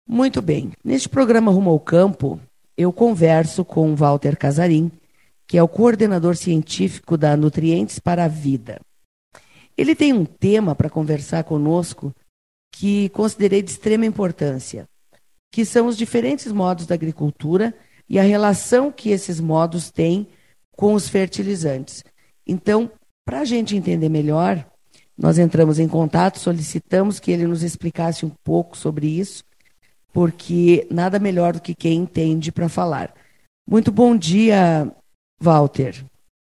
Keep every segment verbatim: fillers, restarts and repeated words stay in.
Muito bem. Neste programa Rumo ao Campo, eu converso com Walter Casarim, que é o coordenador científico da Nutrientes para a Vida. Ele tem um tema para conversar conosco que considerei de extrema importância, que são os diferentes modos da agricultura e a relação que esses modos têm com os fertilizantes. Então, para a gente entender melhor, nós entramos em contato, solicitamos que ele nos explicasse um pouco sobre isso, porque nada melhor do que quem entende para falar. Muito bom dia, Walter.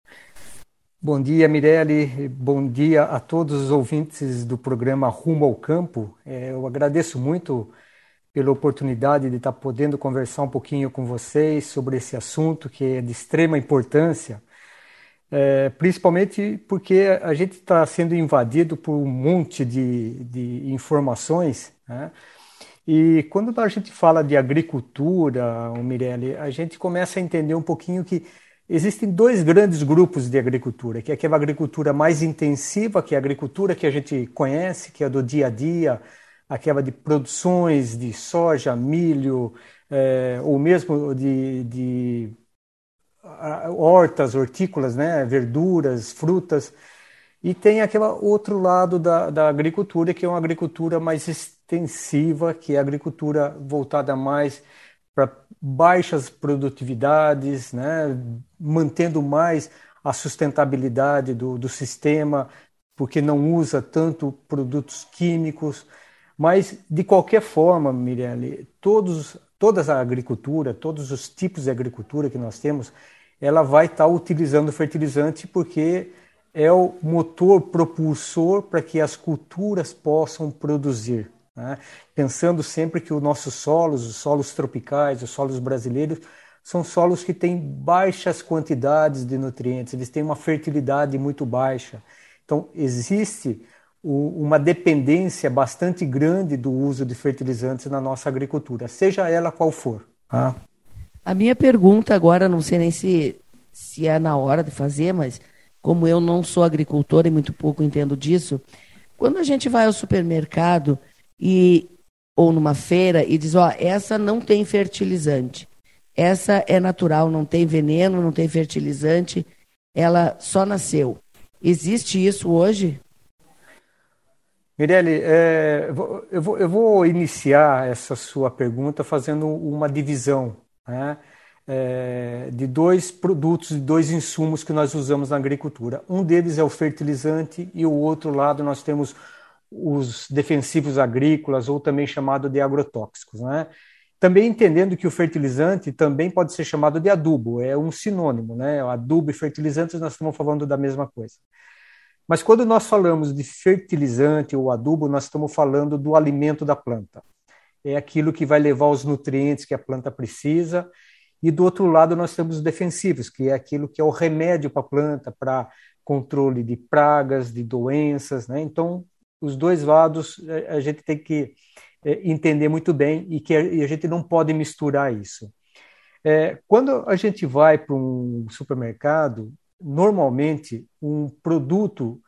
Bom dia, Mirelle. Bom dia a todos os ouvintes do programa Rumo ao Campo. É, eu agradeço muito pela oportunidade de estar podendo conversar um pouquinho com vocês sobre esse assunto que é de extrema importância, é, principalmente porque a gente está sendo invadido por um monte de, de informações, né? E quando a gente fala de agricultura, Mirelle, a gente começa a entender um pouquinho que existem dois grandes grupos de agricultura, que é aquela agricultura mais intensiva, que é a agricultura que a gente conhece, que é do dia a dia, aquela de produções de soja, milho, é, ou mesmo de, de hortas, hortícolas, né, verduras, frutas. E tem aquele outro lado da, da agricultura, que é uma agricultura mais extensiva, que é a agricultura voltada mais para baixas produtividades, né, mantendo mais a sustentabilidade do, do sistema, porque não usa tanto produtos químicos. Mas, de qualquer forma, Mirelle, todos, toda a agricultura, todos os tipos de agricultura que nós temos, ela vai estar utilizando fertilizante porque é o motor propulsor para que as culturas possam produzir, né? Pensando sempre que os nossos solos, os solos tropicais, os solos brasileiros, são solos que têm baixas quantidades de nutrientes, eles têm uma fertilidade muito baixa. Então, existe uma dependência bastante grande do uso de fertilizantes na nossa agricultura, seja ela qual for. Ah. A minha pergunta agora, não sei nem se, se é na hora de fazer, mas como eu não sou agricultor e muito pouco entendo disso, quando a gente vai ao supermercado e, ou numa feira e diz, ó, essa não tem fertilizante, essa é natural, não tem veneno, não tem fertilizante, ela só nasceu. Existe isso hoje? Mirelle, é, eu, vou, eu vou iniciar essa sua pergunta fazendo uma divisão, né, é, de dois produtos, de dois insumos que nós usamos na agricultura. Um deles é o fertilizante e o outro lado nós temos os defensivos agrícolas, ou também chamado de agrotóxicos, né? Também entendendo que o fertilizante também pode ser chamado de adubo, é um sinônimo, né? Adubo e fertilizantes, nós estamos falando da mesma coisa. Mas quando nós falamos de fertilizante ou adubo, nós estamos falando do alimento da planta. É aquilo que vai levar os nutrientes que a planta precisa. E do outro lado nós temos os defensivos, que é aquilo que é o remédio para a planta, para controle de pragas, de doenças, né? Então, os dois lados a gente tem que entender muito bem e que a gente não pode misturar isso. É, quando a gente vai para um supermercado, normalmente um produto,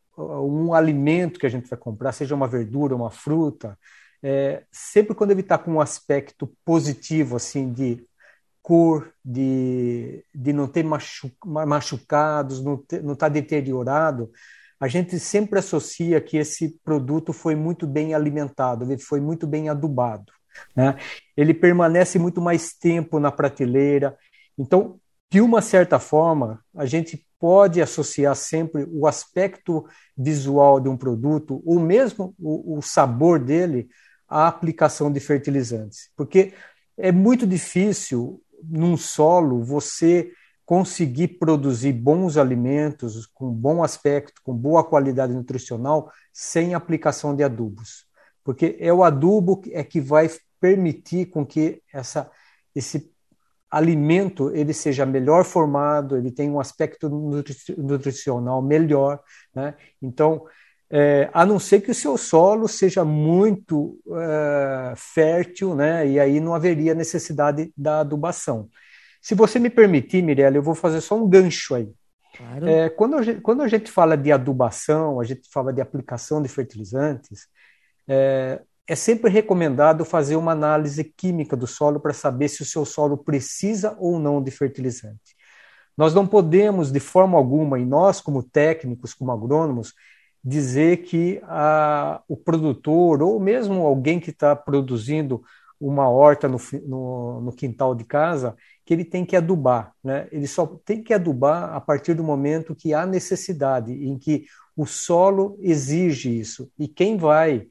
um alimento que a gente vai comprar, seja uma verdura, uma fruta, é, sempre quando ele está com um aspecto positivo, assim, de cor, de, de não ter machu, machucados, não estar deteriorado, a gente sempre associa que esse produto foi muito bem alimentado, ele foi muito bem adubado, né? Ele permanece muito mais tempo na prateleira. Então, de uma certa forma, a gente pode associar sempre o aspecto visual de um produto, ou mesmo o, o sabor dele, à aplicação de fertilizantes. Porque é muito difícil, num solo, você conseguir produzir bons alimentos com bom aspecto, com boa qualidade nutricional, sem aplicação de adubos. Porque é o adubo é que vai permitir com que essa, esse alimento ele seja melhor formado, ele tenha um aspecto nutricional melhor, né? Então, é, a não ser que o seu solo seja muito é, fértil, né? E aí não haveria necessidade da adubação. Se você me permitir, Mirelle, eu vou fazer só um gancho aí. Claro. É, quando, a gente, quando a gente fala de adubação, a gente fala de aplicação de fertilizantes, é, é sempre recomendado fazer uma análise química do solo para saber se o seu solo precisa ou não de fertilizante. Nós não podemos, de forma alguma, e nós como técnicos, como agrônomos, dizer que a, o produtor, ou mesmo alguém que está produzindo uma horta no, no, no quintal de casa, que ele tem que adubar, né? Ele só tem que adubar a partir do momento que há necessidade, em que o solo exige isso. E quem vai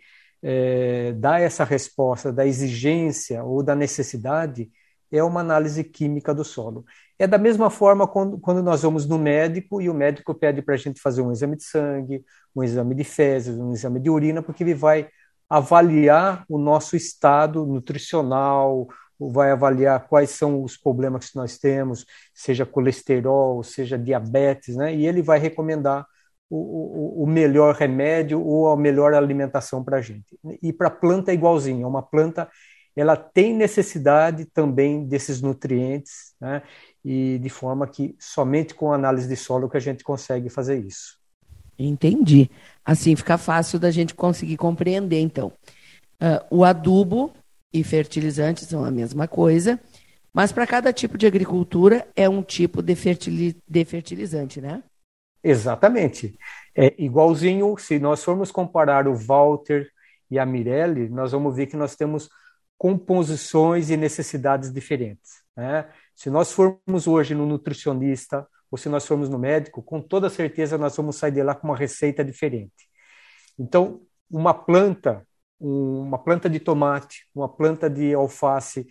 é, dar essa resposta da exigência ou da necessidade é uma análise química do solo. É da mesma forma quando, quando nós vamos no médico e o médico pede para a gente fazer um exame de sangue, um exame de fezes, um exame de urina, porque ele vai avaliar o nosso estado nutricional, vai avaliar quais são os problemas que nós temos, seja colesterol, seja diabetes, né? E ele vai recomendar o, o, o melhor remédio ou a melhor alimentação para a gente. E para a planta é igualzinho, uma planta ela tem necessidade também desses nutrientes, né? E de forma que somente com análise de solo que a gente consegue fazer isso. Entendi. Assim fica fácil da gente conseguir compreender, então. Uh, o adubo e fertilizantes são a mesma coisa, mas para cada tipo de agricultura é um tipo de, fertili- de fertilizante, né? Exatamente. É igualzinho, se nós formos comparar o Walter e a Mirelle, nós vamos ver que nós temos composições e necessidades diferentes, né? Se nós formos hoje no nutricionista ou se nós formos no médico, com toda certeza nós vamos sair de lá com uma receita diferente. Então, uma planta, uma planta de tomate, uma planta de alface,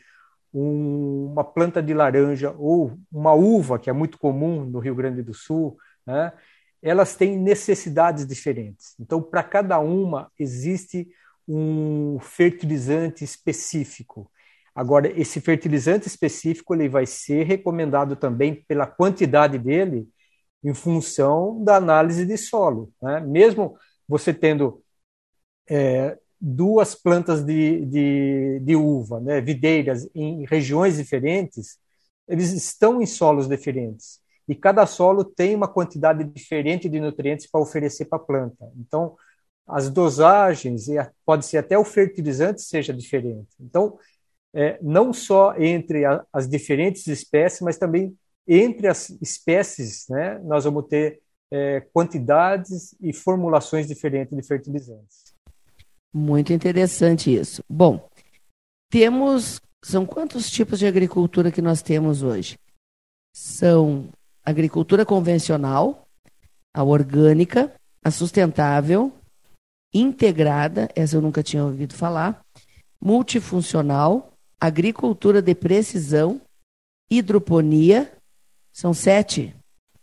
um, uma planta de laranja ou uma uva, que é muito comum no Rio Grande do Sul, né? Elas têm necessidades diferentes. Então, para cada uma existe um fertilizante específico. Agora, esse fertilizante específico ele vai ser recomendado também pela quantidade dele em função da análise de solo, né? Mesmo você tendo é, duas plantas de, de, de uva, né, videiras, em regiões diferentes, eles estão em solos diferentes. E cada solo tem uma quantidade diferente de nutrientes para oferecer para a planta. Então, as dosagens, e pode ser até o fertilizante seja diferente. Então, é, não só entre a, as diferentes espécies, mas também entre as espécies, né, nós vamos ter é, quantidades e formulações diferentes de fertilizantes. Muito interessante isso. Bom, temos, são quantos tipos de agricultura que nós temos hoje? São agricultura convencional, a orgânica, a sustentável, integrada, essa eu nunca tinha ouvido falar, multifuncional, agricultura de precisão, hidroponia, são sete.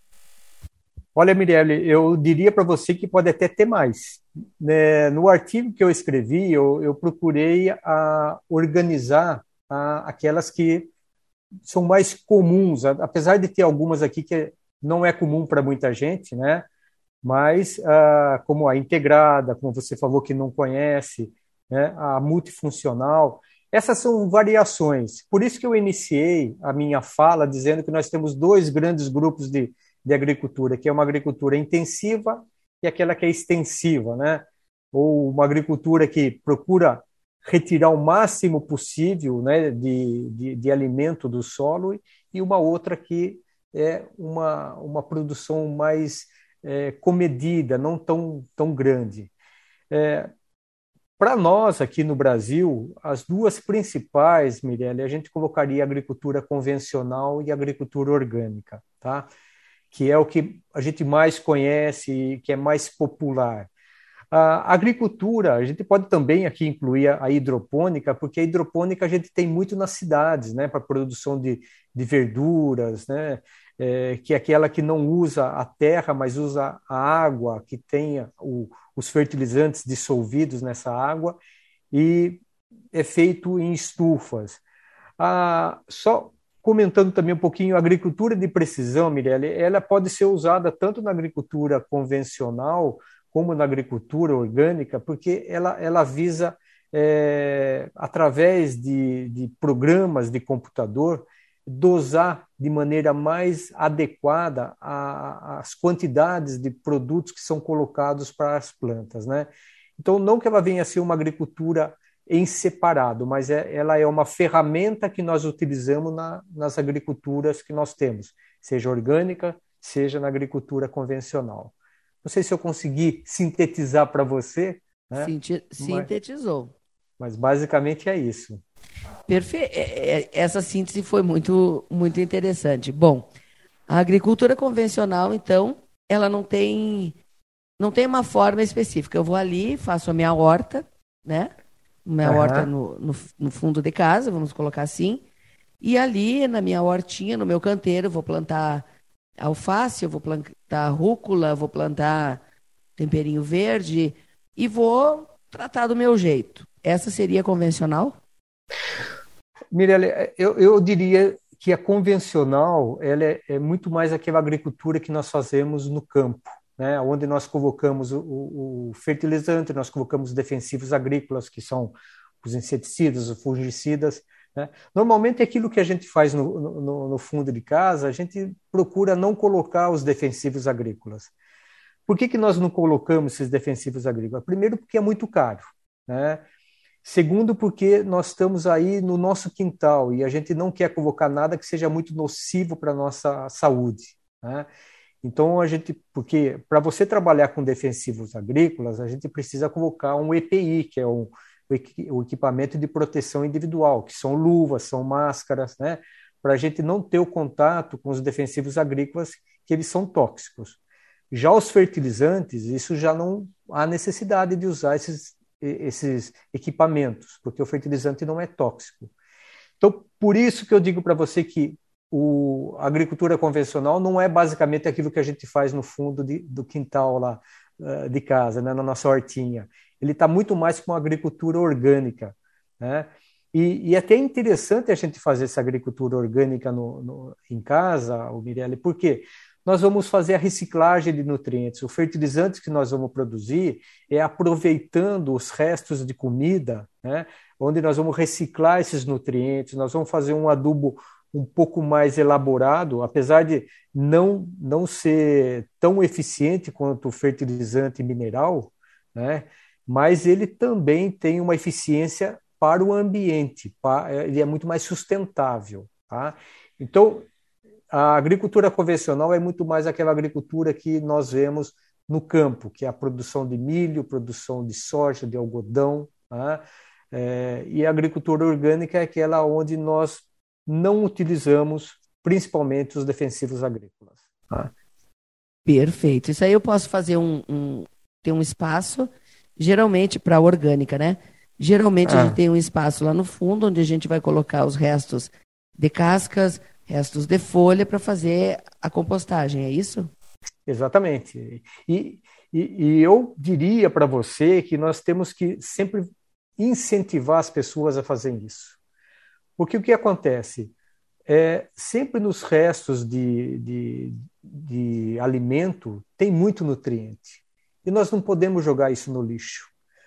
Olha, Mirelle, eu diria para você que pode até ter mais. Né? No artigo que eu escrevi, eu, eu procurei a, organizar a, aquelas que são mais comuns, apesar de ter algumas aqui que não é comum para muita gente, né? Mas ah, como a integrada, como você falou que não conhece, né? A multifuncional, essas são variações. Por isso que eu iniciei a minha fala dizendo que nós temos dois grandes grupos de, de agricultura, que é uma agricultura intensiva e aquela que é extensiva, né? Ou uma agricultura que procura retirar o máximo possível, né, de, de, de alimento do solo, e uma outra que é uma, uma produção mais é, comedida, não tão, tão grande. É, para nós, aqui no Brasil, as duas principais, Mirelle, a gente colocaria a agricultura convencional e a agricultura orgânica, tá? Que é o que a gente mais conhece, que é mais popular. A agricultura, a gente pode também aqui incluir a hidropônica, porque a hidropônica a gente tem muito nas cidades, né, para produção de, de verduras, né, é, que é aquela que não usa a terra, mas usa a água, que tenha o, os fertilizantes dissolvidos nessa água, e é feito em estufas. Ah, só comentando também um pouquinho, a agricultura de precisão, Mirelle, ela pode ser usada tanto na agricultura convencional como na agricultura orgânica, porque ela, ela visa, é, através de, de programas de computador, dosar de maneira mais adequada a, as quantidades de produtos que são colocados para as plantas, né? Então, não que ela venha a ser uma agricultura em separado, mas é, ela é uma ferramenta que nós utilizamos na, nas agriculturas que nós temos, seja orgânica, seja na agricultura convencional. Não sei se eu consegui sintetizar para você, né? Sinti- Mas, Sintetizou. mas basicamente é isso. Perfeito. Essa síntese foi muito, muito interessante. Bom, a agricultura convencional, então, ela não tem, não tem uma forma específica. Eu vou ali, faço a minha horta, né? Minha horta Aham. no, no, no fundo de casa, vamos colocar assim. E ali, na minha hortinha, no meu canteiro, eu vou plantar alface, eu vou plantar rúcula, vou plantar temperinho verde e vou tratar do meu jeito. Essa seria convencional? Mirelle, eu, eu diria que a convencional ela é, é muito mais aquela agricultura que nós fazemos no campo, né? Onde nós colocamos o, o, o fertilizante, nós colocamos defensivos agrícolas, que são os inseticidas, os fungicidas, né? Normalmente aquilo que a gente faz no, no, no fundo de casa, a gente procura não colocar os defensivos agrícolas. Por que, que nós não colocamos esses defensivos agrícolas? Primeiro, porque é muito caro, né? Segundo, porque nós estamos aí no nosso quintal e a gente não quer colocar nada que seja muito nocivo para a nossa saúde, né? Então, a gente, porque para você trabalhar com defensivos agrícolas, a gente precisa colocar um E P I, que é um, o equipamento de proteção individual, que são luvas, são máscaras, né? Para a gente não ter o contato com os defensivos agrícolas, que eles são tóxicos. Já os fertilizantes, isso já não há necessidade de usar esses esses equipamentos, porque o fertilizante não é tóxico. Então, por isso que eu digo para você que o, a agricultura convencional não é basicamente aquilo que a gente faz no fundo de, do quintal lá uh, de casa, né, na nossa hortinha. Ele está muito mais com a agricultura orgânica, né? E, e é até interessante a gente fazer essa agricultura orgânica no, no, em casa, o Mirelle, porque nós vamos fazer a reciclagem de nutrientes. O fertilizante que nós vamos produzir é aproveitando os restos de comida, né, onde nós vamos reciclar esses nutrientes, nós vamos fazer um adubo um pouco mais elaborado, apesar de não, não ser tão eficiente quanto o fertilizante mineral, né, mas ele também tem uma eficiência para o ambiente, para, ele é muito mais sustentável. Tá? Então, a agricultura convencional é muito mais aquela agricultura que nós vemos no campo, que é a produção de milho, produção de soja, de algodão, né? É, e a agricultura orgânica é aquela onde nós não utilizamos principalmente os defensivos agrícolas. Tá? Perfeito. Isso aí eu posso fazer um, um ter um espaço, geralmente para orgânica, né? Geralmente a gente Ah, tem um espaço lá no fundo onde a gente vai colocar os restos de cascas, restos de folha para fazer a compostagem, é isso? exatamente. E, e, e eu diria para você que nós temos que sempre incentivar as pessoas a fazerem isso. Porque o que acontece? É, sempre nos restos de, de, de alimento tem muito nutriente. E nós não podemos jogar isso no lixo.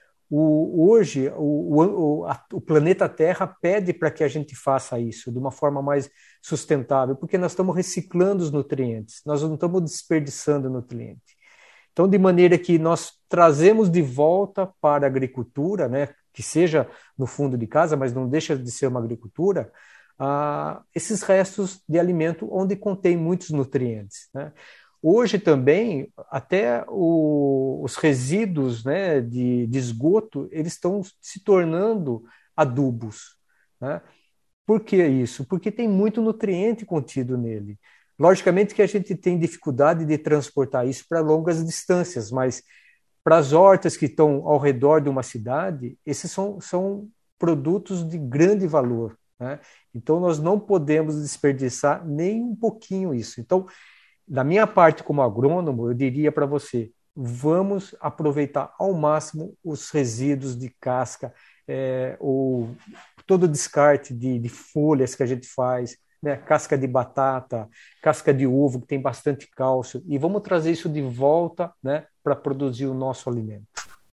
O, hoje, o, o, a, o planeta Terra pede para que a gente faça isso de uma forma mais sustentável, porque nós estamos reciclando os nutrientes, nós não estamos desperdiçando nutriente. Então, de maneira que nós trazemos de volta para a agricultura, né, que seja no fundo de casa, mas não deixa de ser uma agricultura, ah, esses restos de alimento onde contém muitos nutrientes, né? Hoje também, até o, os resíduos, né, de, de esgoto, eles estão se tornando adubos, né? Por que isso? Porque tem muito nutriente contido nele. Logicamente que a gente tem dificuldade de transportar isso para longas distâncias, mas para as hortas que estão ao redor de uma cidade, esses são, são produtos de grande valor, né? Então, nós não podemos desperdiçar nem um pouquinho isso. Então, da minha parte como agrônomo, eu diria para você, vamos aproveitar ao máximo os resíduos de casca, é, ou todo o descarte de, de folhas que a gente faz, né? Casca de batata, casca de ovo, que tem bastante cálcio, e vamos trazer isso de volta, né, para produzir o nosso alimento.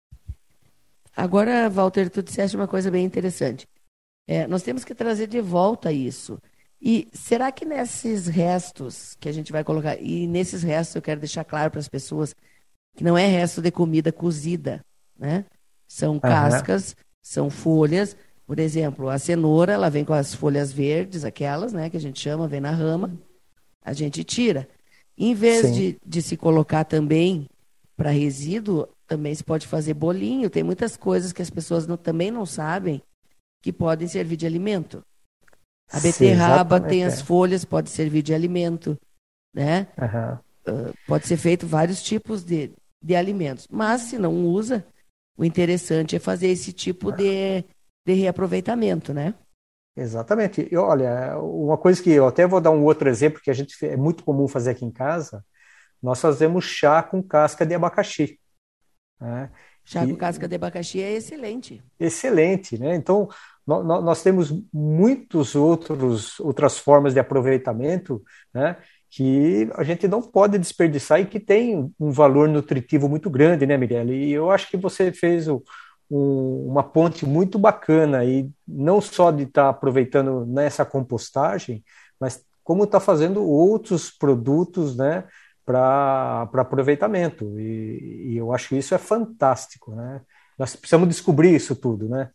Agora, Walter, tu disseste uma coisa bem interessante. É, nós temos que trazer de volta isso. E será que nesses restos que a gente vai colocar, e nesses restos eu quero deixar claro para as pessoas que não é resto de comida cozida, né? São Aham. cascas, São folhas, por exemplo, a cenoura, ela vem com as folhas verdes, aquelas, né, que a gente chama, vem na rama, a gente tira. Em vez Sim, de, de se colocar também para resíduo, também se pode fazer bolinho. Tem muitas coisas que as pessoas não- também não sabem que podem servir de alimento. A sim, beterraba tem exatamente. as É. folhas, pode servir de alimento, né? Aham. Pode ser feito vários tipos de, de alimentos. Mas, se não usa, o interessante é fazer esse tipo de, de reaproveitamento, né? Exatamente. E olha, uma coisa que eu até vou dar um outro exemplo que a gente é muito comum fazer aqui em casa, nós fazemos chá com casca de abacaxi, né? Chá com Que casca de abacaxi é excelente. excelente, né? Então, nó- nó- nós temos muitos outros outras formas de aproveitamento, né? Que a gente não pode desperdiçar e que tem um valor nutritivo muito grande, né, Mirelle? E eu acho que você fez o- um- uma ponte muito bacana e não só de estar aproveitando nessa compostagem, mas como está fazendo outros produtos, né? Para para aproveitamento. E, e eu acho que isso é fantástico, né? Nós precisamos descobrir isso tudo, né?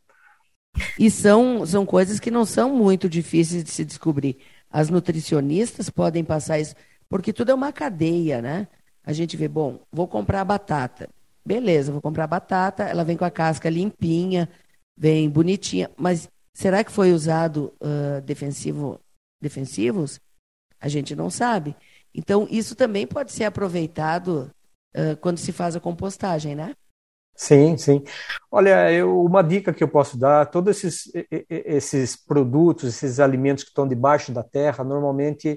E são, são coisas que não são muito difíceis de se descobrir. As nutricionistas podem passar isso, porque tudo é uma cadeia, né? A gente vê, bom, vou comprar batata. Beleza, vou comprar batata, ela vem com a casca limpinha, vem bonitinha, mas será que foi usado ah, defensivo, defensivos? A gente não sabe. Então, isso também pode ser aproveitado ah, quando se faz a compostagem, né? Sim, sim. Olha, eu, uma dica que eu posso dar, todos esses, e- e- esses produtos, esses alimentos que estão debaixo da terra, normalmente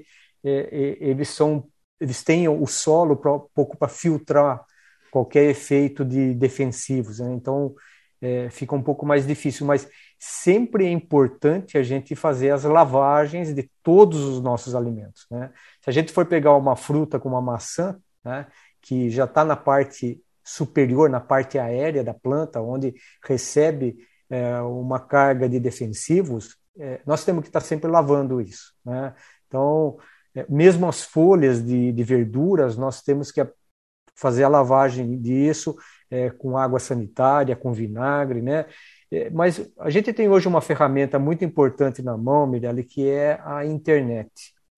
é, é, eles são, eles têm o solo pra, um pouco para filtrar qualquer efeito de defensivos, né? Então é, fica um pouco mais difícil, mas sempre é importante a gente fazer as lavagens de todos os nossos alimentos, né? Se a gente for pegar uma fruta como a maçã, né, que já está na parte superior, na parte aérea da planta, onde recebe é, uma carga de defensivos, é, nós temos que estar sempre lavando isso, né? Então, é, mesmo as folhas de, de verduras, nós temos que fazer a lavagem disso é, com água sanitária, com vinagre, né? É, mas a gente tem hoje uma ferramenta muito importante na mão, Mirelle, que é a internet.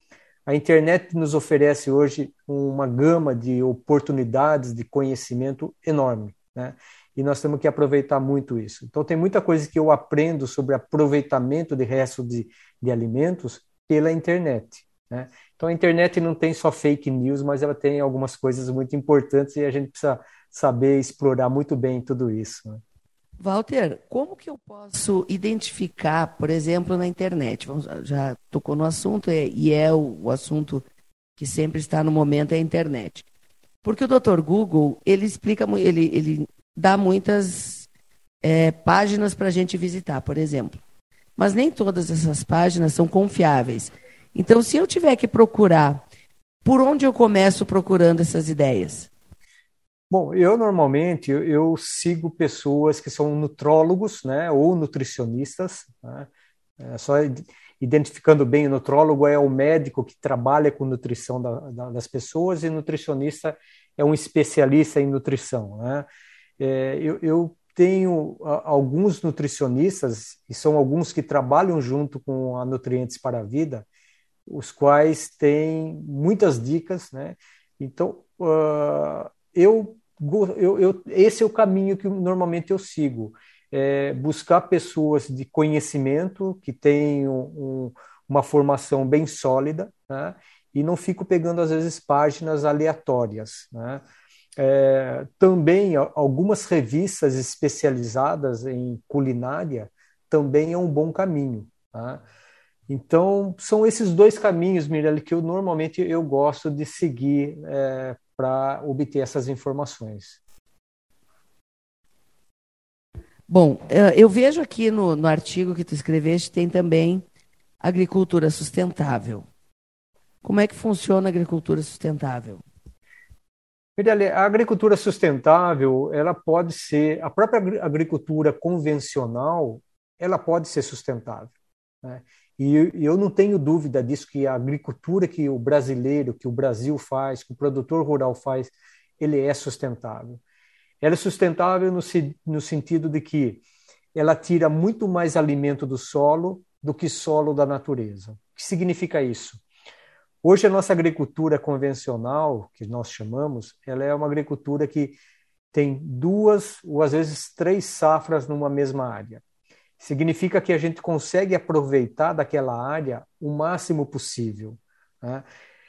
A internet nos oferece hoje uma gama de oportunidades de conhecimento enorme, né? E nós temos que aproveitar muito isso. Então, tem muita coisa que eu aprendo sobre aproveitamento de restos de, de alimentos pela internet, né? Então, a internet não tem só fake news, mas ela tem algumas coisas muito importantes e a gente precisa saber explorar muito bem tudo isso, né? Walter, como que eu posso identificar, por exemplo, na internet? Vamos, já tocou no assunto é- e é o, o assunto que sempre está no momento é a internet. Porque o doutor Google, ele explica, mu- ele, ele dá muitas é, páginas para a gente visitar, por exemplo. Mas nem todas essas páginas são confiáveis. Então, se eu tiver que procurar, por onde eu começo procurando essas ideias? Bom, eu normalmente eu, eu sigo pessoas que são nutrólogos, né, ou nutricionistas, né? É só id- identificando bem, o nutrólogo é o médico que trabalha com nutrição da- da- das pessoas e nutricionista é um especialista em nutrição, né? É, eu, eu tenho a- alguns nutricionistas, e são alguns que trabalham junto com a Nutrientes para a Vida, os quais têm muitas dicas, né? Então, uh, eu, eu, eu, esse é o caminho que normalmente eu sigo, é buscar pessoas de conhecimento que tenham um, uma formação bem sólida, né? E não fico pegando às vezes páginas aleatórias, né? É, também algumas revistas especializadas em culinária também é um bom caminho, tá? Então, são esses dois caminhos, Mirelle, que eu normalmente eu gosto de seguir é, para obter essas informações. Bom, eh, eu vejo aqui no, no artigo que tu escreveste, tem também agricultura sustentável. Como é que funciona a agricultura sustentável? Mirelle, a agricultura sustentável, ela pode ser, a própria agri- agricultura convencional, ela pode ser sustentável, né? E eu e eu não tenho dúvida disso, que a agricultura que o brasileiro, que o Brasil faz, que o produtor rural faz, ele é sustentável. Ela é sustentável no, se- no sentido de que ela tira muito mais alimento do solo do que solo da natureza. O que significa isso? Hoje a nossa agricultura convencional, que nós chamamos, ela é uma agricultura que tem duas ou às vezes três safras numa mesma área. Significa que a gente consegue aproveitar daquela área o máximo possível, né?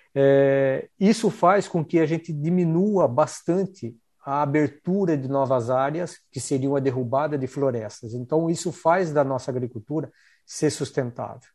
É, isso faz com que a gente diminua bastante a abertura de novas áreas, que seriam a derrubada de florestas. Então, isso faz da nossa agricultura ser sustentável.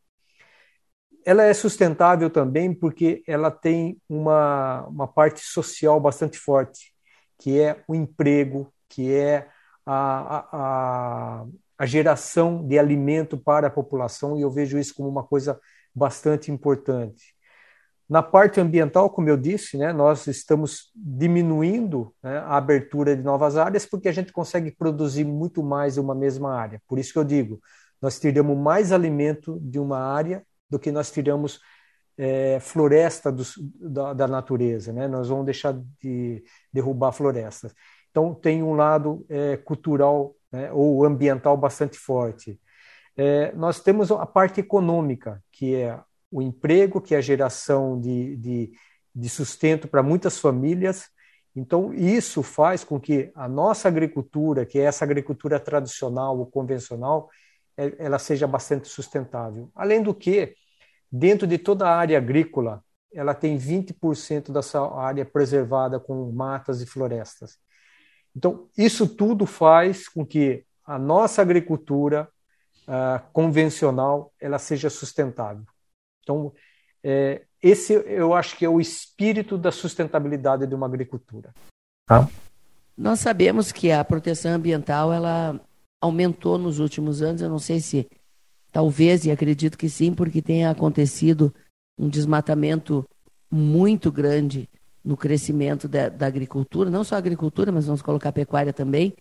Ela é sustentável também porque ela tem uma, uma parte social bastante forte, que é o emprego, que é a, a, a geração de alimento para a população, e eu vejo isso como uma coisa bastante importante. Na parte ambiental, como eu disse, né, nós estamos diminuindo, né, a abertura de novas áreas porque a gente consegue produzir muito mais em uma mesma área. Por isso que eu digo, nós tiramos mais alimento de uma área do que nós tiramos é, floresta dos, da, da natureza, né? Nós vamos deixar de derrubar florestas. Então, tem um lado é, cultural, né, ou ambiental bastante forte. É, nós temos a parte econômica, que é o emprego, que é a geração de, de, de sustento para muitas famílias. Então, isso faz com que a nossa agricultura, que é essa agricultura tradicional ou convencional, ela seja bastante sustentável. Além do que, dentro de toda a área agrícola, ela tem vinte por cento dessa área preservada com matas e florestas. Então, isso tudo faz com que a nossa agricultura uh, convencional ela seja sustentável. Então, é, esse eu acho que é o espírito da sustentabilidade de uma agricultura. Tá? Nós sabemos que a proteção ambiental ela aumentou nos últimos anos, eu não sei se talvez, e acredito que sim, porque tem acontecido um desmatamento muito grande no crescimento da, da agricultura, não só a agricultura, mas vamos colocar a pecuária também,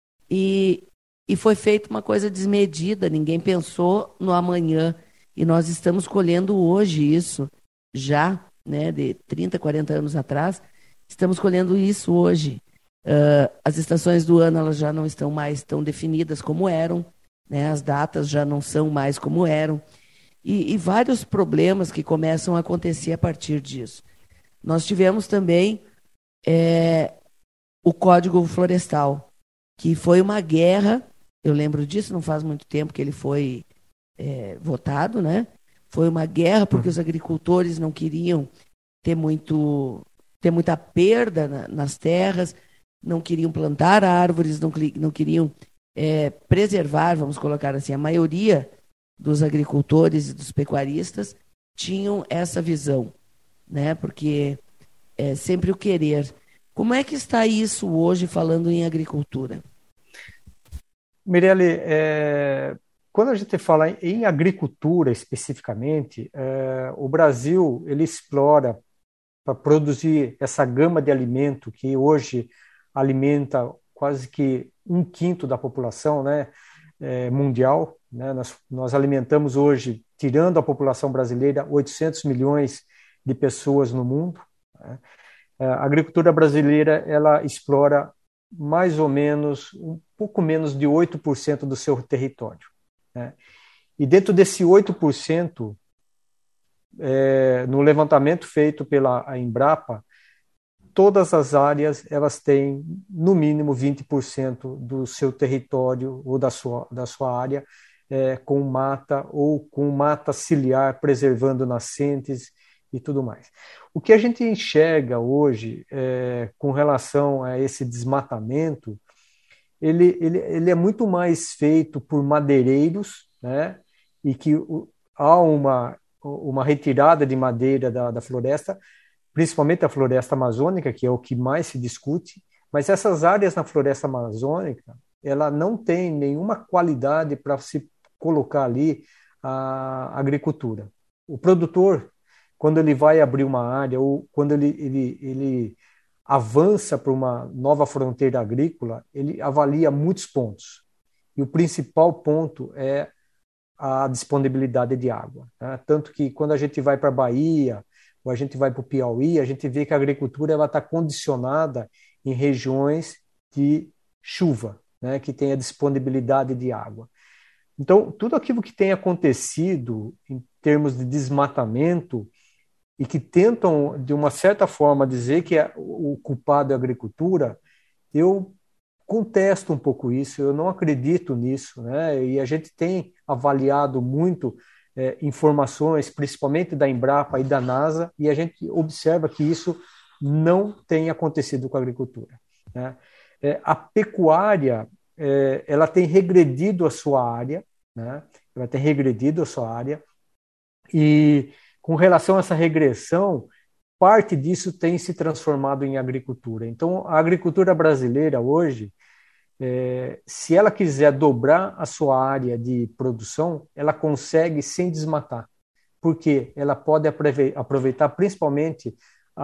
e, e foi feita uma coisa desmedida, ninguém pensou no amanhã, e nós estamos colhendo hoje isso, já, né, de trinta, quarenta anos atrás, estamos colhendo isso hoje. Uh, as estações do ano elas já não estão mais tão definidas como eram, né, as datas já não são mais como eram, e, e vários problemas que começam a acontecer a partir disso. Nós tivemos também é, o Código Florestal, que foi uma guerra, eu lembro disso, não faz muito tempo que ele foi é, votado, né? Foi uma guerra porque os agricultores não queriam ter, muito, ter muita perda na, nas terras, não queriam plantar árvores, não, não queriam é, preservar, vamos colocar assim, a maioria dos agricultores e dos pecuaristas tinham essa visão, né? Porque é sempre o querer. Como é que está isso hoje, falando em agricultura? Mirelle, é, quando a gente fala em agricultura especificamente, é, o Brasil ele explora para produzir essa gama de alimento que hoje alimenta quase que um quinto da população, né, é, mundial. Né? Nós, nós alimentamos hoje, tirando a população brasileira, oitocentos milhões de pessoas no mundo. Né? A agricultura brasileira ela explora mais ou menos, um pouco menos de oito por cento do seu território. Né? E dentro desse oito por cento, é, no levantamento feito pela Embrapa, todas as áreas elas têm no mínimo vinte por cento do seu território ou da sua, da sua área é, com mata ou com mata ciliar, preservando nascentes e tudo mais. O que a gente enxerga hoje é, com relação a esse desmatamento, ele, ele, ele é muito mais feito por madeireiros, né, e que há uma, uma retirada de madeira da, da floresta, principalmente a floresta amazônica, que é o que mais se discute, mas essas áreas na floresta amazônica, ela não tem nenhuma qualidade para se colocar ali a agricultura. O produtor, quando ele vai abrir uma área ou quando ele, ele, ele avança para uma nova fronteira agrícola, ele avalia muitos pontos. E o principal ponto é a disponibilidade de água. Né? Tanto que quando a gente vai para a Bahia, ou a gente vai para o Piauí, a gente vê que a agricultura está condicionada em regiões de chuva. né, que tenha disponibilidade de água. Então, tudo aquilo que tem acontecido em termos de desmatamento e que tentam, de uma certa forma, dizer que o culpado é a agricultura, eu contesto um pouco isso, eu não acredito nisso, né? E a gente tem avaliado muito é, informações, principalmente da Embrapa e da NASA, e a gente observa que isso não tem acontecido com a agricultura, né? É, a pecuária, é, ela tem regredido a sua área, né? Ela tem regredido a sua área, e com relação a essa regressão, parte disso tem se transformado em agricultura. Então, a agricultura brasileira hoje, é, se ela quiser dobrar a sua área de produção, ela consegue sem desmatar, porque ela pode aproveitar principalmente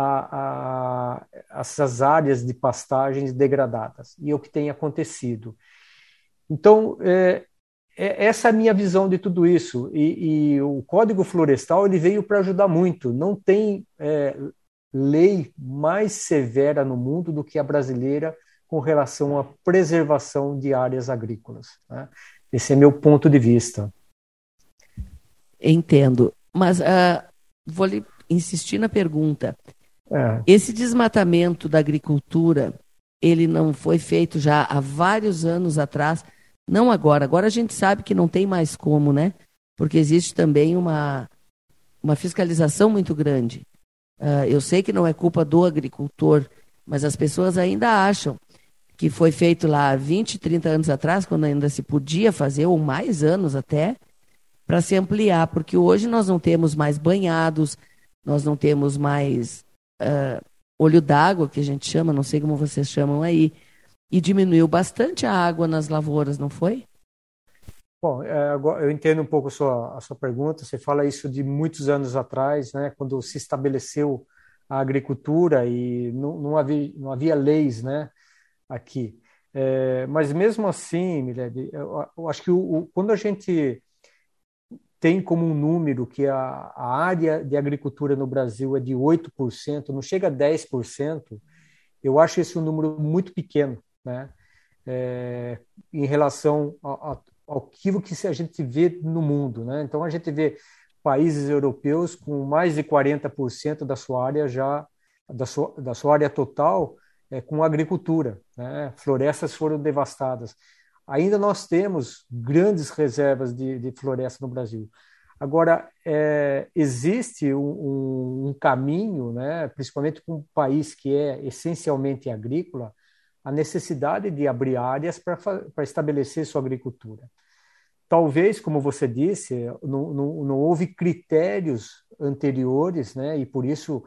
a, a, essas áreas de pastagens degradadas, e é o que tem acontecido. Então, é, é, essa é a minha visão de tudo isso, e, e o Código Florestal ele veio para ajudar muito. Não tem é, lei mais severa no mundo do que a brasileira com relação à preservação de áreas agrícolas, né? Esse é meu ponto de vista. Entendo, mas uh, vou lhe insistir na pergunta. É. Esse desmatamento da agricultura, ele não foi feito já há vários anos atrás, não agora. Agora a gente sabe que não tem mais como, né? Porque existe também uma, uma fiscalização muito grande. Uh, eu sei que não é culpa do agricultor, mas as pessoas ainda acham que foi feito lá vinte, trinta anos atrás, quando ainda se podia fazer, ou mais anos até, para se ampliar, porque hoje nós não temos mais banhados, nós não temos mais uh, olho d'água, que a gente chama, não sei como vocês chamam aí, e diminuiu bastante a água nas lavouras, não foi? Bom, é, eu entendo um pouco a sua, a sua pergunta. Você fala isso de muitos anos atrás, né, quando se estabeleceu a agricultura e não, não, havia, não havia leis, né, aqui. É, mas mesmo assim, Milene, eu, eu acho que o, o, quando a gente tem como um número que a, a área de agricultura no Brasil é de oito por cento, não chega a dez por cento, eu acho esse um número muito pequeno, né, é, em relação a, a aquilo que a gente vê no mundo, né? Então a gente vê países europeus com mais de quarenta por cento da sua área já da sua, da sua área total é, com agricultura, né? Florestas foram devastadas. Ainda nós temos grandes reservas de, de floresta no Brasil. Agora é, existe um, um, um caminho, né? Principalmente com um país que é essencialmente agrícola, a necessidade de abrir áreas para estabelecer sua agricultura. Talvez, como você disse, não, não, não houve critérios anteriores, né? E por isso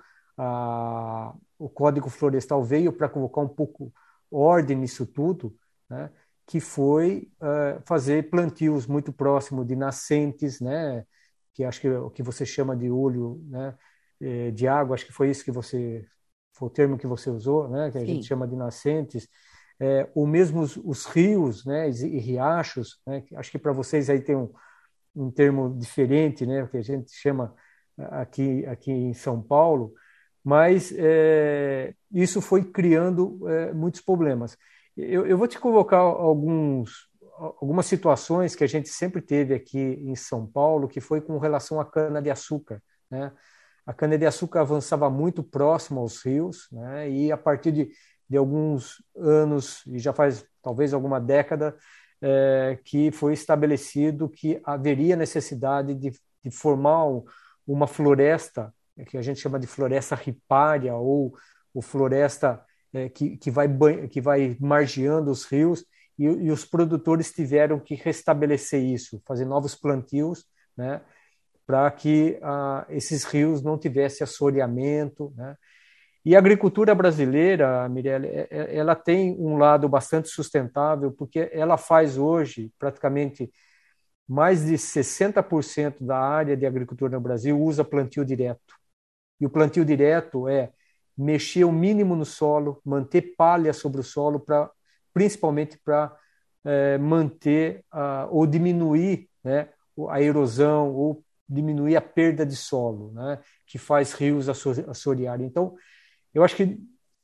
a, o Código Florestal veio para colocar um pouco ordem nisso tudo, né? Que foi uh, fazer plantios muito próximo de nascentes, né? Que acho que é o que você chama de olho, né? De água, acho que foi isso que você, foi o termo que você usou, né? Que a Sim. gente chama de nascentes. É, ou mesmo os, os rios, né, e riachos, né, acho que para vocês aí tem um, um termo diferente, né, que a gente chama aqui, aqui em São Paulo, mas é, isso foi criando é, muitos problemas. Eu, eu vou te colocar alguns, algumas situações que a gente sempre teve aqui em São Paulo, que foi com relação à cana-de-açúcar, né? A cana-de-açúcar avançava muito próximo aos rios, né, e a partir de de alguns anos, e já faz talvez alguma década, é, que foi estabelecido que haveria necessidade de, de formar uma floresta, que a gente chama de floresta ripária, ou, ou floresta é, que, que, vai, que vai margeando os rios, e, e os produtores tiveram que restabelecer isso, fazer novos plantios, né, para que ah, esses rios não tivessem assoreamento, né. E a agricultura brasileira, Mirelle, ela tem um lado bastante sustentável, porque ela faz hoje praticamente mais de sessenta por cento da área de agricultura no Brasil usa plantio direto. E o plantio direto é mexer o mínimo no solo, manter palha sobre o solo, pra, principalmente para é, manter a, ou diminuir, né, a erosão ou diminuir a perda de solo, né, que faz rios assorearem. Então, eu acho que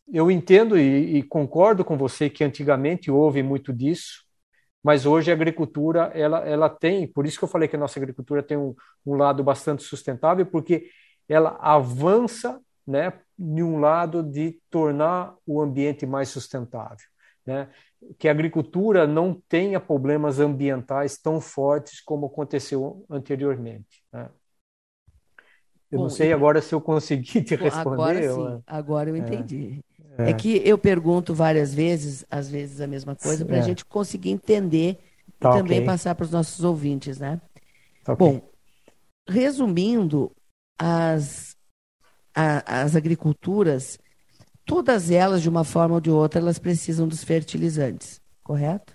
eu entendo e, e concordo com você que antigamente houve muito disso, mas hoje a agricultura ela, ela tem, por isso que eu falei que a nossa agricultura tem um, um lado bastante sustentável, porque ela avança, né, em um lado de tornar o ambiente mais sustentável, né? Que a agricultura não tenha problemas ambientais tão fortes como aconteceu anteriormente, né? Eu não Bom, e sei pra, agora se eu consegui te bom, agora responder. sim, Ou... agora eu É, entendi. É é, que eu pergunto várias vezes, às vezes a mesma coisa, para a é, gente conseguir entender e tá também ok, passar para os nossos ouvintes, né? tá ok. Bom, resumindo, as, a- as agriculturas, todas elas, de uma forma ou de outra, elas precisam dos fertilizantes, correto?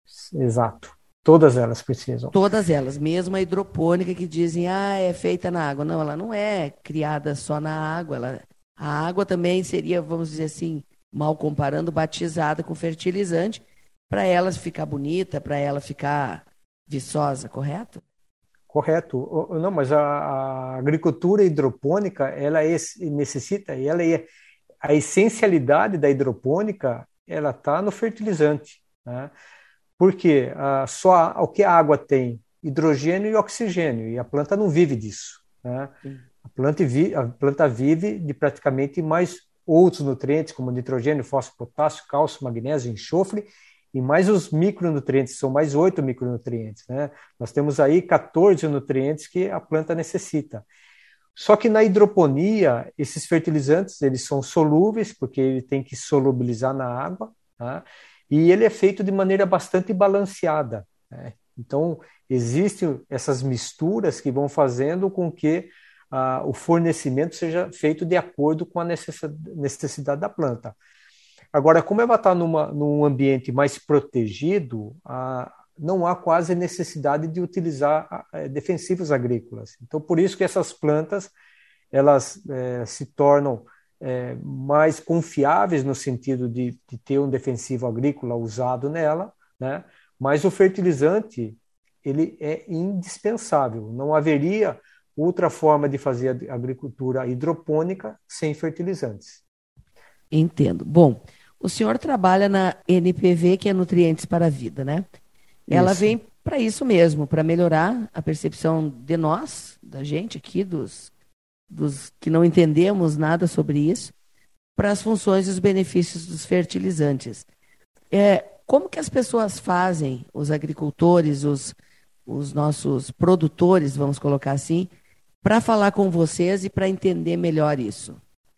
Exato. Todas elas precisam. Todas elas, mesmo a hidropônica que dizem, ah, é feita na água. Não, ela não é criada só na água. Ela, a água também seria, vamos dizer assim, mal comparando, batizada com fertilizante para ela ficar bonita, para ela ficar viçosa, correto? Correto. O- Não, mas a, a agricultura hidropônica, ela é, necessita, e ela é, a essencialidade da hidropônica, ela está no fertilizante, né? Porque ah, só a- o que a água tem? Hidrogênio e oxigênio, e a planta não vive disso, né? Sim. A planta, vi, a planta vive de praticamente mais outros nutrientes, como nitrogênio, fósforo, potássio, cálcio, magnésio, enxofre, e mais os micronutrientes, são mais oito micronutrientes, né? Nós temos aí quatorze nutrientes que a planta necessita. Só que na hidroponia, esses fertilizantes, eles são solúveis, porque ele tem que solubilizar na água, tá? E ele é feito de maneira bastante balanceada, né? Então, existem essas misturas que vão fazendo com que ah, o fornecimento seja feito de acordo com a necessidade da planta. Agora, como ela está numa, num ambiente mais protegido, ah, não há quase necessidade de utilizar ah, defensivos agrícolas. Então, por isso que essas plantas elas eh, se tornam eh, mais confiáveis no sentido de, de ter um defensivo agrícola usado nela, né? Mas o fertilizante ele é indispensável. Não haveria outra forma de fazer a agricultura hidropônica sem fertilizantes. Entendo. Bom, o senhor trabalha na N P V, que é Nutrientes para a Vida, né? Ela Isso. vem para isso mesmo, para melhorar a percepção de nós, da gente aqui, dos, dos que não entendemos nada sobre isso, para as funções e os benefícios dos fertilizantes. É, como que as pessoas fazem, os agricultores, os, os nossos produtores, vamos colocar assim, para falar com vocês e para entender melhor isso?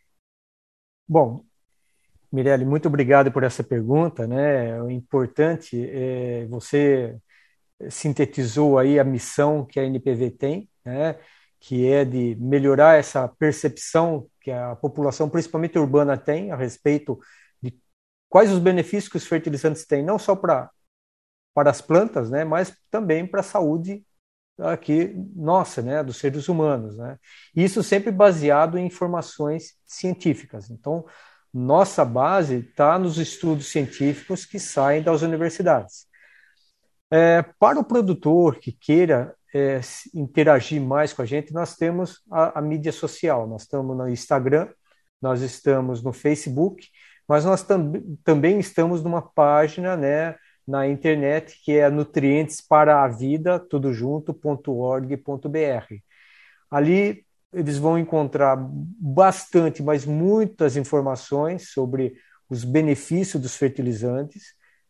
Bom, Mirelle, muito obrigado por essa pergunta, né? O importante é você sintetizou aí a missão que a N P V tem, né, que é de melhorar essa percepção que a população, principalmente urbana, tem a respeito de quais os benefícios que os fertilizantes têm, não só para para as plantas, né, mas também para a saúde aqui nossa, né, dos seres humanos, né. Isso sempre baseado em informações científicas. Então, nossa base está nos estudos científicos que saem das universidades. É, para o produtor que queira é, interagir mais com a gente, nós temos a, a mídia social. Nós estamos no Instagram, nós estamos no Facebook, mas nós tam também estamos numa página, né, na internet que é nutrientes para a vida, tudo junto, ponto org ponto br. Ali eles vão encontrar bastante, mas muitas informações sobre os benefícios dos fertilizantes.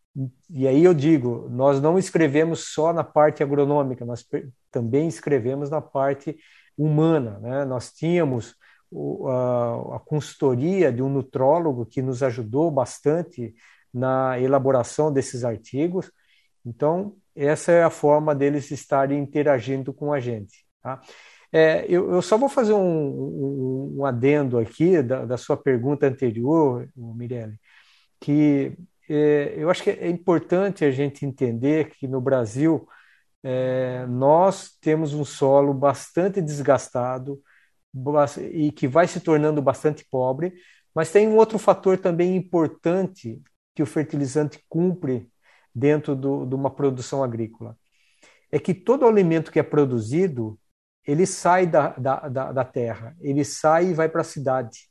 E aí eu digo, nós não escrevemos só na parte agronômica, nós também escrevemos na parte humana, né? Nós tínhamos o, a, a consultoria de um nutrólogo que nos ajudou bastante na elaboração desses artigos. Então, essa é a forma deles estarem interagindo com a gente, tá? É, eu, eu só vou fazer um, um, um adendo aqui da, da sua pergunta anterior, Mirelle, que é, eu acho que é importante a gente entender que no Brasil é, nós temos um solo bastante desgastado e que vai se tornando bastante pobre, mas tem um outro fator também importante que o fertilizante cumpre dentro do, de uma produção agrícola. É que todo alimento que é produzido, ele sai da, da, da, da terra, ele sai e vai para a cidade.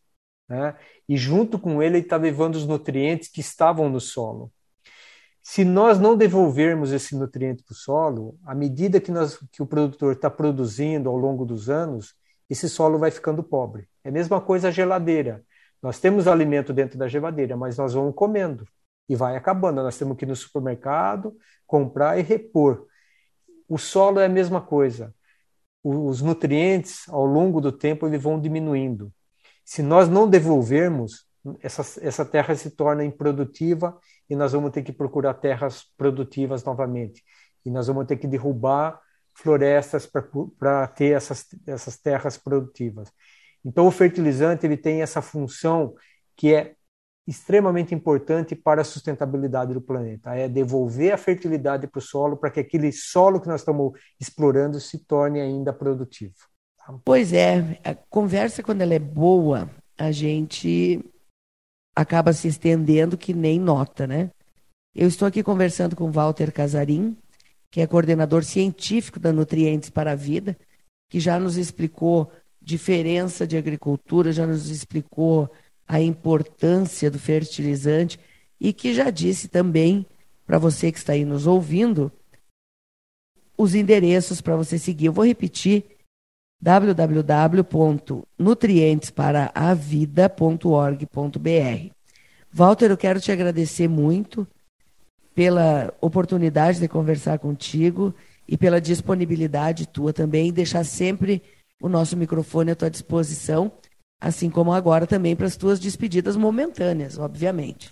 né? E junto com ele, ele está levando os nutrientes que estavam no solo. Se nós não devolvermos esse nutriente para o solo, à medida que, nós, que o produtor está produzindo ao longo dos anos, esse solo vai ficando pobre. É a mesma coisa a geladeira. Nós temos alimento dentro da geladeira, mas nós vamos comendo e vai acabando. Nós temos que ir no supermercado, comprar e repor. O solo é a mesma coisa. Os nutrientes, ao longo do tempo, eles vão diminuindo. Se nós não devolvermos, essa, essa terra se torna improdutiva e nós vamos ter que procurar terras produtivas novamente. E nós vamos ter que derrubar florestas para ter essas, essas terras produtivas. Então, o fertilizante ele tem essa função que é extremamente importante para a sustentabilidade do planeta, é devolver a fertilidade para o solo para que aquele solo que nós estamos explorando se torne ainda produtivo. Pois é, a conversa quando ela é boa, a gente acaba se estendendo que nem nota, né? Eu estou aqui conversando com Walter Casarim, que é coordenador científico da Nutrientes para a Vida, que já nos explicou diferença de agricultura, já nos explicou a importância do fertilizante e que já disse também, para você que está aí nos ouvindo, os endereços para você seguir. Eu vou repetir, w w w ponto nutrientes para a vida ponto org ponto b r. Walter, eu quero te agradecer muito pela oportunidade de conversar contigo e pela disponibilidade tua também, deixar sempre o nosso microfone à tua disposição, assim como agora também para as tuas despedidas momentâneas, obviamente.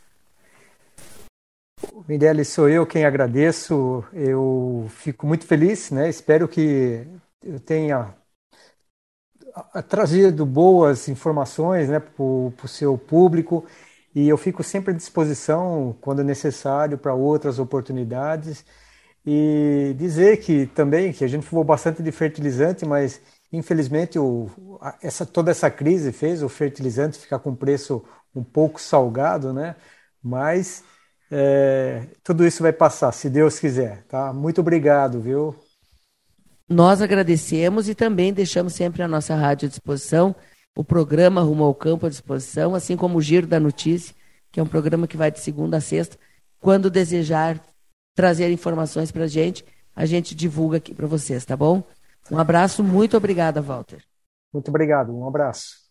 Mirelle, sou eu quem agradeço, eu fico muito feliz, né? Espero que eu tenha trazido boas informações, né, para o seu público, e eu fico sempre à disposição, quando necessário, para outras oportunidades, e dizer que também, que a gente falou bastante de fertilizante, mas infelizmente o, essa, toda essa crise fez o fertilizante ficar com preço um pouco salgado, né? Mas é, tudo isso vai passar, se Deus quiser, tá? Muito obrigado, viu? Nós agradecemos e também deixamos sempre a nossa rádio à disposição, o programa Rumo ao Campo à disposição, assim como o Giro da Notícia, que é um programa que vai de segunda a sexta. Quando desejar trazer informações para a gente, a gente divulga aqui para vocês, tá bom? Um abraço, muito obrigada, Walter. Muito obrigado, um abraço.